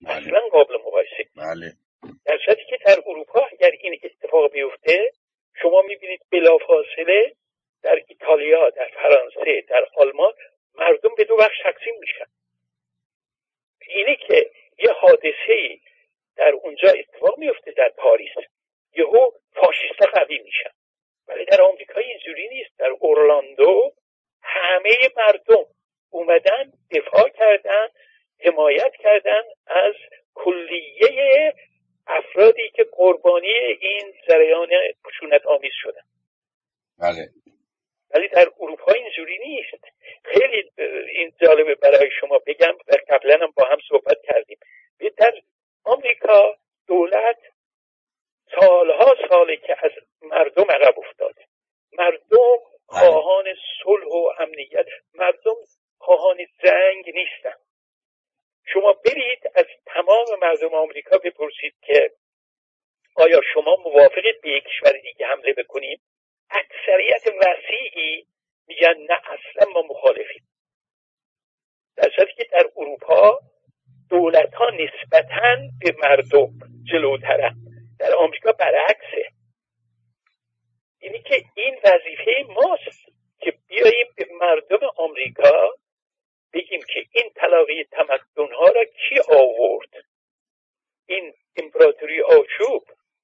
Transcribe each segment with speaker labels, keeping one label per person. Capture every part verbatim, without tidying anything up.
Speaker 1: اصلا قابل مقایسه.
Speaker 2: بله.
Speaker 1: در صورتی که در اروپا اگر این اتفاق بیفته شما میبینید بلافاصله در ایتالیا، در فرانسه، در آلمان مردم به دو بخش تقسیم میشن. اینه که یه حادثه‌ای در اونجا اتفاق میفته در پاریس، یهو فاشیستا قوی میشن، ولی در آمریکا اینجوری نیست. در اورلاندو همه مردم اومدن دفاع کردن، حمایت کردن از کلیه افرادی که قربانی این جریان خشونت آمیز شدن.
Speaker 2: بله.
Speaker 1: ولی در اروپا اینجوری نیست. خیلی این جالبه برای شما بگم و قبلا هم با هم صحبت کردیم. در آمریکا دولت سالها ساله که از مردم عقب افتاده. مردم خواهان صلح و امنیت، مردم خواهان جنگ نیستن. شما برید از تمام مردم آمریکا بپرسید که آیا شما موافقید به یک کشور دیگه حمله بکنیم؟ اکثریت وسیعی میگن نه، اصلا ما مخالفیم. در صورتی که در اروپا دولت ها نسبتاً به مردم جلوترن، در آمریکا برعکسه. اینی که این وظیفه ماست که بیاییم به مردم آمریکا بگیم که این تلاقی تمدن ها را کی آورد؟ این امپراتوری آشوب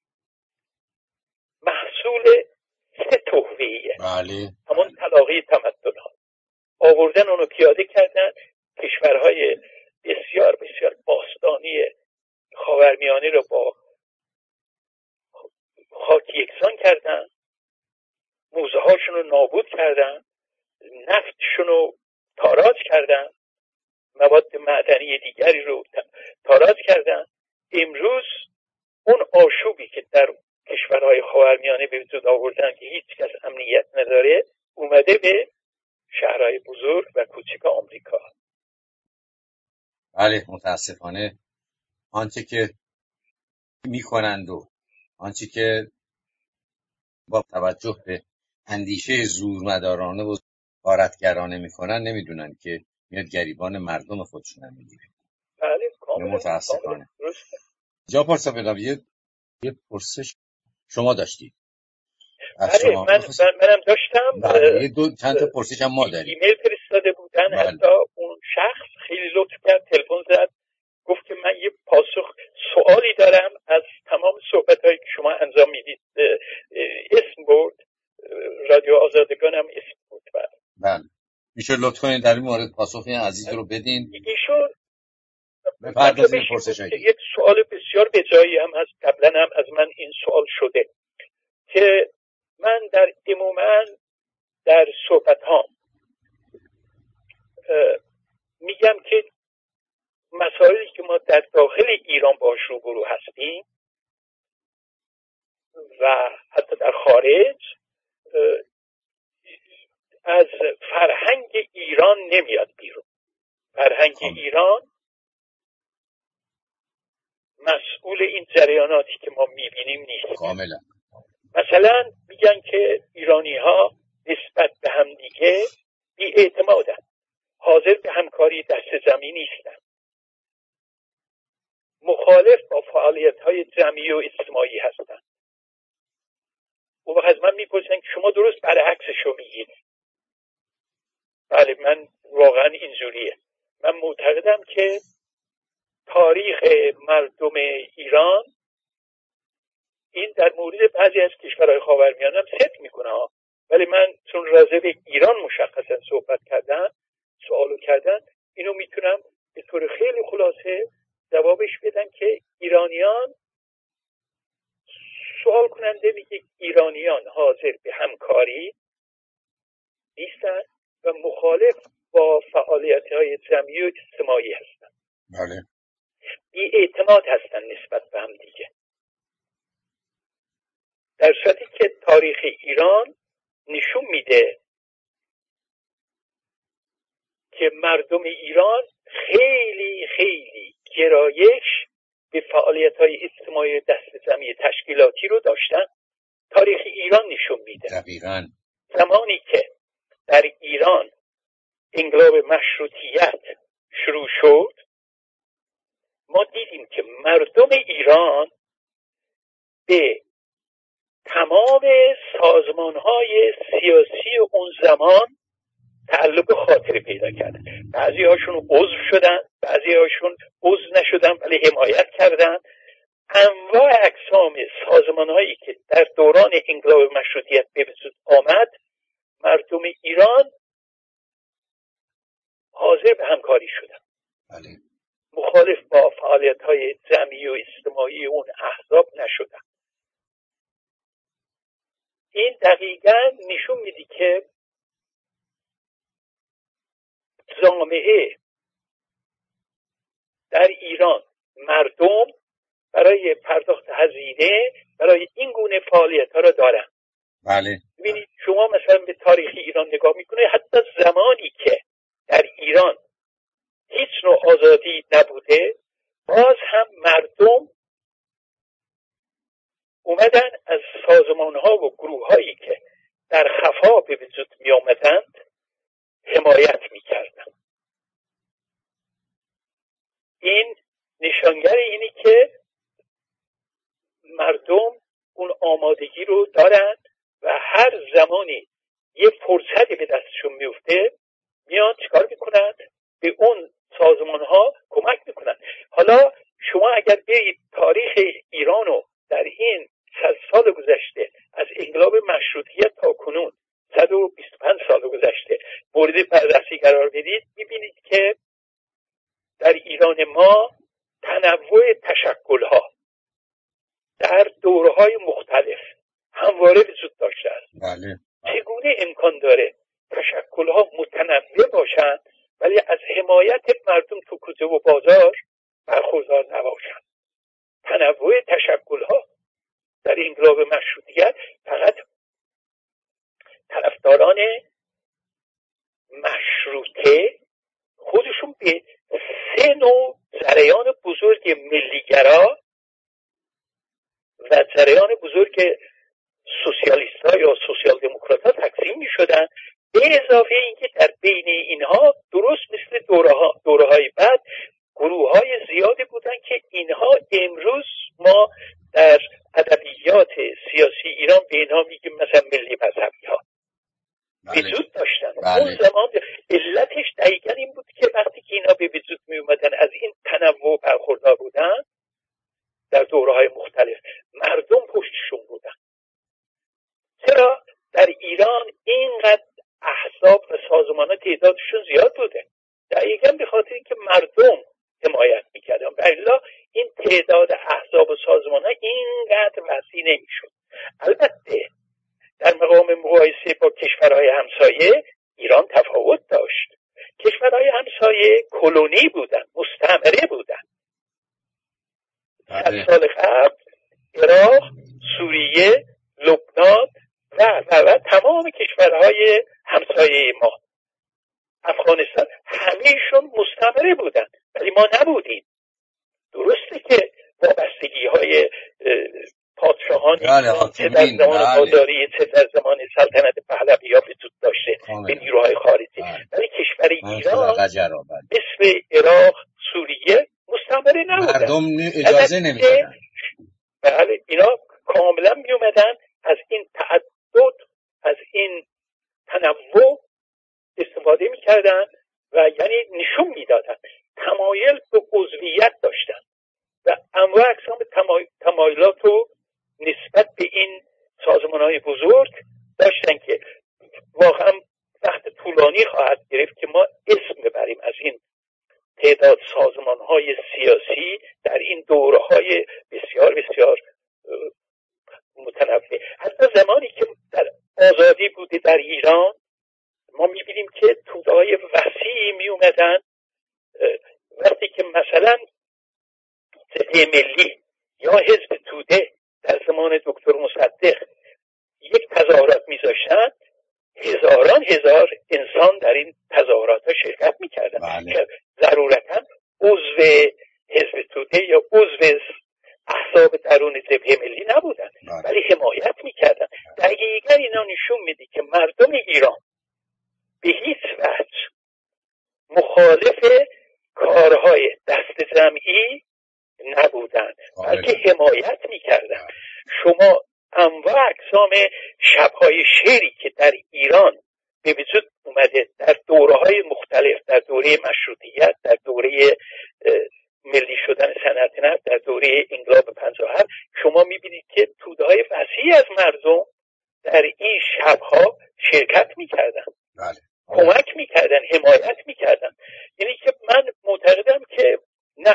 Speaker 1: محصول سه تحویه.
Speaker 2: بله.
Speaker 1: همون تلاقی تمدن ها آوردن، اونو پیاده کردن، کشورهای بسیار بسیار باستانی خاورمیانه رو با خاک یکسان کردن، موزه هاشون رو نابود کردن، نفتشون رو تاراج کردن، مواد معدنی دیگری رو تاراج کردن. امروز اون آشوبی که در کشورهای خاورمیانه به وجود آوردن که هیچ کس امنیت نداره، اومده به شهرهای بزرگ و کوچک آمریکا.
Speaker 2: بله، متاسفانه آنچه که میکنند و آنچه که با توجه به اندیشه زورمدارانه و غارتگرانه میکنن نمیدونن که میاد گریبان مردم خودشون هم میگیره.
Speaker 1: بله، کاملا
Speaker 2: متاسفانه. جا پارسا بدم یه یه پرسش شما داشتید.
Speaker 1: بله، من بخص... منم داشتم.
Speaker 2: بله، یه دو چند تا پرسش هم ما داریم.
Speaker 1: ایمیل فرستاده بودن. بله. حتی اون شخص خیلی لطف کرد، تلفن زد، گفت که من یه پاسخ سوالی دارم از تمام صحبت‌هایی که شما انجام میدید. اسم برد، رادیو آزادگان هم اسم برد.
Speaker 2: بله. میشه لطف کنید در این مورد پاسخ این عزیز رو بدین؟
Speaker 1: ایشون
Speaker 2: بپردازید پرسش‌های
Speaker 1: یک سوال بسیار بجایی هم هست، قبلا هم از من این سوال شده که من در عموما در صحبت‌هام میگم که مسائلی که ما در داخل ایران باش روبرو هستیم و حتی در خارج از فرهنگ ایران نمیاد بیرون. فرهنگ خب. ایران مسئول این جریاناتی که ما میبینیم نیست.
Speaker 2: کاملا.
Speaker 1: مثلا میگن که ایرانی ها نسبت به هم دیگه بی‌اعتمادن، حاضر به همکاری دست جمعی نیستن، مخالف با فعالیت های جمعی و اجتماعی هستن. اون وقت از من میپرسن که شما درست برعکسشو میگید. بله، من واقعا اینجوریه. من معتقدم که تاریخ مردم ایران این در مورد بعضی از کشورهای خاورمیانه هم صدق میکنه ها. ولی من چون راجع به ایران مشخصا صحبت کردن، سوالو کردن، اینو میتونم به طور خیلی خلاصه جوابش بدم که ایرانیان، سوال کننده میگه ایرانیان حاضر به همکاری نیستن و مخالف با فعالیت‌های جمعی و اجتماعی هستن.
Speaker 2: بله.
Speaker 1: بی‌اعتماد هستن نسبت به هم دیگه. در صورتی که تاریخ ایران نشون میده که مردم ایران خیلی خیلی گرایش به فعالیت‌های اجتماعی دست جمعی تشکیلاتی رو داشتن. تاریخ ایران نشون میده.
Speaker 2: دقیقاً.
Speaker 1: زمانی که در ایران انقلاب مشروطیت شروع شد، ما دیدیم که مردم ایران به تمام سازمان‌های سیاسی اون زمان تعلق خاطری پیدا کردن. بعضی هاشون عضو شدن، بعضی هاشون عضو نشدن ولی حمایت کردن. انواع اقسام سازمان‌هایی که در دوران انقلاب مشروطیت به وجود آمد، مردم ایران حاضر به همکاری شدن.
Speaker 2: بله.
Speaker 1: مخالف با فعالیت‌های جمعی و اجتماعی اون احزاب نشدن. این دقیقاً نشون میده که جامعه در ایران، مردم برای پرداخت هزینه برای این گونه فعالیت‌ها را دارن.
Speaker 2: بله.
Speaker 1: ببینید شما مثلا به تاریخ ایران نگاه میکنید، حتی زمانی که در ایران هیچ نوع آزادی نبوده، باز هم مردم اومدن از سازمان‌ها و گروه‌هایی که در خفا به وجود می آمدند حمایت می‌کردند. این نشانگر اینه که مردم اون آمادگی رو دارند و هر زمانی یه فرصتی به دستشون میفته میان چیکار میکنند؟ به اون سازمان‌ها کمک میکنند. حالا شما اگر برید تاریخ ایرانو در این صد سال گذشته، از انقلاب مشروطیت تا کنون صد و بیست و پنج سال گذشته مورد بررسی قرار بدید، میبینید که در ایران ما تنوع تشکل‌ها در دوره‌های مختلف همواره وجود داشته است.
Speaker 2: بله.
Speaker 1: چگونه امکان داره تشکل‌ها متنوع باشند ولی از حمایت مردم تو کوچه و بازار برخوردار نباشند؟ تنوع تشکل‌ها در انقلاب مشروطیت فقط طرفداران مشروطه خودشون به سه نوع جریان بزرگ ملیگرا و جریان بزرگ سوسیالیست‌ها یا سوسیال دموکرات‌ها تقسیم می‌شدن، به اضافه اینکه در بین اینها درست مثل دوره‌ها دوره‌های بعد گروه‌های زیادی بودن که اینها امروز ما در ادبیات سیاسی ایران به اینها میگیم مثلا ملی مذهبی‌ها وجود داشتن.
Speaker 2: بله.
Speaker 1: اون زمان علتش دقیقاً این بود که وقتی که اینا به وجود می اومدن از این تنوع برخوردار بودن در دوره‌های مختلف، مردم پشتشون بودن. چرا در ایران اینقدر احزاب و سازمان‌ها تعدادشون زیاد بوده؟ دقیقاً به خاطر اینکه مردم حمایت می‌کردن. الا این تعداد احزاب و سازمان‌ها اینقدر وسیع نمی‌شد. البته در مقام مقایسه با کشورهای همسایه ایران تفاوت داشت. کشورهای همسایه کلونی بودن، مستعمره بودن. صد سال قبل عراق، سوریه، لبنان و, و, و تمام کشورهای همسایه ما، افغانستان، همهشون مستعمره بودن ولی ما نبودیم. درسته که وابستگی های پادشاهانی چه در زمان بازاری چه در زمان سلطنت پهلوی‌ها وجود داشته به نیروهای خارجی، ولی کشور ایران مثل عراق، سوریه مستعمره نبودن.
Speaker 2: مردم اجازه نمیدادن.
Speaker 1: بله، اینا کاملا می اومدن از این تعدد، از این تنوع استفاده میکردن و یعنی نشون میدادن تمایل به عضویت داشتن و انواع اقسام تمایلات رو نسبت به این سازمان‌های بزرگ داشتن که واقعا وقت طولانی خواهد گرفت که ما اسم ببریم از این تعداد سازمان‌های سیاسی در این دوره‌های بسیار بسیار متنوع. حتی زمانی که در آزادی بوده در ایران ما می‌بینیم که توده‌های وسیعی می اومدن. وقتی که مثلا جبهه ملی یا حزب توده در زمان دکتر مصدق یک تظاهرات می‌ذاشتن، هزاران هزار انسان در این تظاهرات ها شرکت می‌کردن.
Speaker 2: بله.
Speaker 1: ضرورتاً عضو حزب توده یا عضو احزاب درون جبهه ملی نبودن،
Speaker 2: بله.
Speaker 1: ولی حمایت می‌کردن. دقیقاً اینا نشون میده که مردم ایران به هیچ وجه مخالف کارهای دست جمعی بلکه حمایت میکردن. شما انواع اقسام شبهای شعری که در ایران به وجود اومده در دوره‌های مختلف، در دوره مشروطیت، در دوره ملی شدن صنعت نفت، در دوره انقلاب پنجاه و هفت، شما میبینید که توده‌های وسیعی از مردم در این شبها شرکت میکردن،
Speaker 2: بله.
Speaker 1: کمک میکردن، حمایت میکردن. یعنی که من معتقدم که نه،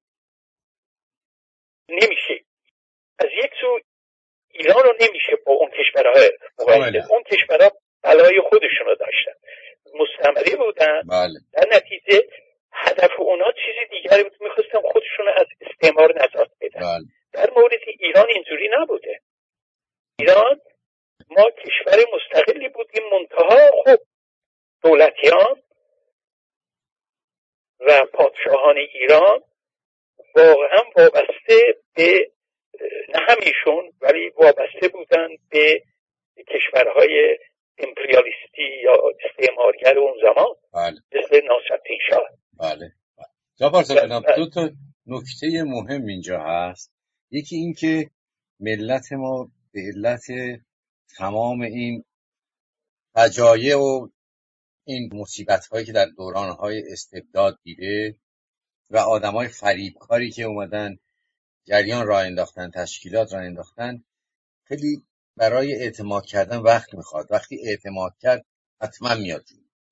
Speaker 1: نمیشه از یک سو ایران رو نمیشه با اون کشورهای مقایسه. اون کشورها بلای خودشون رو داشتن، مستعمره بودن.
Speaker 2: بله.
Speaker 1: در نتیجه هدف اونا چیزی دیگری بود، میخواستن خودشون رو از استعمار نجات بدن.
Speaker 2: بله.
Speaker 1: در مورد ایران اینجوری نبوده. ایران ما کشور مستقلی بودیم، منتها خب دولتیان و پادشاهان ایران واقعا وابسته به، نه همیشون، ولی وابسته بودن به کشورهای امپریالیستی یا استعمارگر اون زمان.
Speaker 2: بله.
Speaker 1: مثل ناصرالدین شاه.
Speaker 2: بله. جعفر جناب، دو تا نکته مهم اینجا هست. یکی این که ملت ما به علت تمام این فجایع و این مصیبت‌هایی که در دوران‌های استبداد دیده و آدمای فریبکاری که اومدن جریان راه انداختن، تشکیلات راه انداختن، خیلی برای اعتماد کردن وقت میخواد. وقتی اعتماد کرد حتما میاد.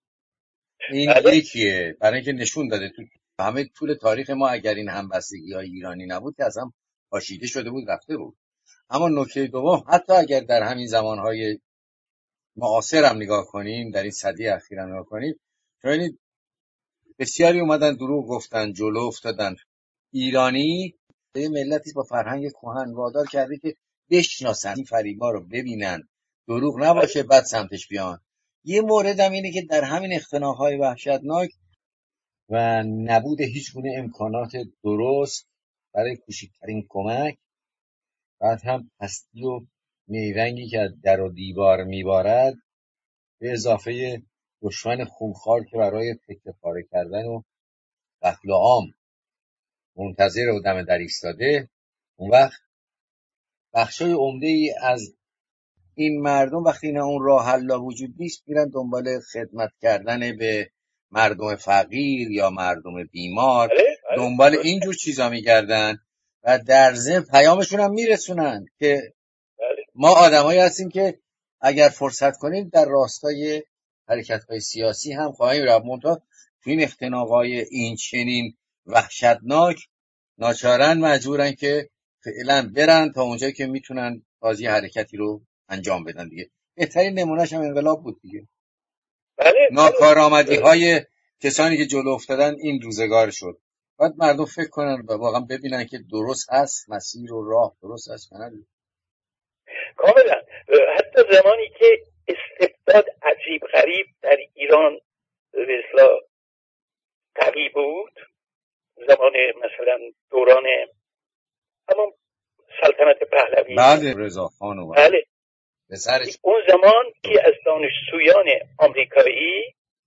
Speaker 2: این یکیه، برای اینکه نشون داده تو همه طول تاریخ ما اگر این همبستگی‌های ایرانی نبود که اصلا پاشیده شده بود، رفته بود. اما نکته دوم، حتی اگر در همین زمانهای معاصر هم نگاه کنیم، در این صده اخیر هم نگاه کنیم، ببینید بسیاری اومدن دروغ گفتن، جلو افتادن. ایرانی به ملتی با فرهنگ کهن وادار کرده که بشناسن این فریبا رو، ببینن دروغ نباشه بعد سمتش بیان. یه مورد هم اینه که در همین اختناق‌های وحشتناک و نبود هیچ گونه امکانات درست برای کوچکترین کمک، بعد هم هستی و نیرنگی که از در و دیوار میبارد، به اضافه دشمن خونخوار که برای تکه پاره کردن و قتل عام منتظر و دم در ایستاده، اون وقت بخشای عمده ای از این مردم وقتی اینا اون راه حلا وجود نیست، میرن دنبال خدمت کردن به مردم فقیر یا مردم بیمار، دنبال اینجور چیزا میگردن و در ضمن پیامشون هم میرسونن که ما آدمایی هستیم که اگر فرصت کنیم در راستای حرکت‌های سیاسی هم خواهیم رفت. منتها تو این اختناق‌های این چنین وحشتناک ناچارن مجبورن که فعلا برن تا اونجایی که میتونن بازی حرکتی رو انجام بدن دیگه. بهترین نمونهش هم انقلاب بود دیگه.
Speaker 1: بله.
Speaker 2: ناکارآمدی‌های کسانی که جلو افتادن این روزگار شد. باید مردم فکر کنن و واقعا ببینن که درست هست، مسیر و راه درست هست یا نه.
Speaker 1: کاملا. حتی زمانی که استبداد عجیب غریب در ایران به اصطلاح قوی بود، زمان مثلا دوران همون سلطنت پهلوی،
Speaker 2: بله، رضاخان و
Speaker 1: بله،
Speaker 2: بسرش.
Speaker 1: اون زمان که از دانشجویان آمریکایی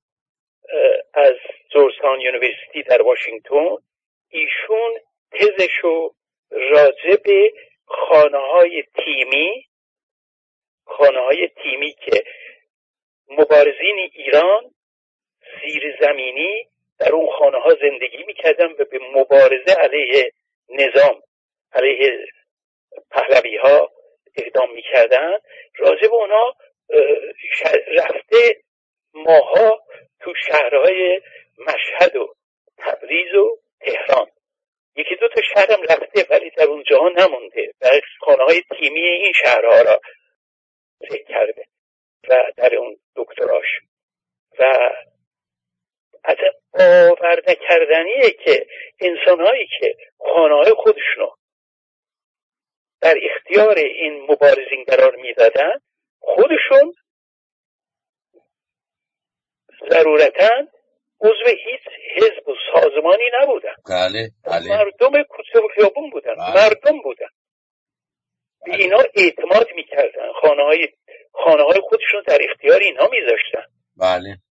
Speaker 1: از جورجتاون یونیورسیتی در واشنگتن، ایشون تزشو راجع به خانه‌های تیمی خانه‌های تیمی که مبارزین ایران زیر زمینی در اون خانه‌ها زندگی می‌کردن و به مبارزه علیه نظام، علیه پهلوی‌ها اقدام می‌کردن، راجع به اونا رفته ماها تو شهرهای مشهد و تبریز و تهران، یکی دو تا شهرم رفته ولی در اونجاها نمونده و خانه‌های تیمی این شهرها را ذکر کرده و در اون دکتراش. و از باور نکردنیه که انسان‌هایی که خانه‌های خودشونو در اختیار این مبارزین قرار میدادن، خودشون ضرورتاً عضو هیچ حزب و سازمانی نبودن.
Speaker 2: بله بله.
Speaker 1: مردم کوچه و خیابون بودن. بله. مردم بودن. به اینا اعتماد میکردن، خانه های خانه های خودشون در اختیار اینها میذاشتن.
Speaker 2: بله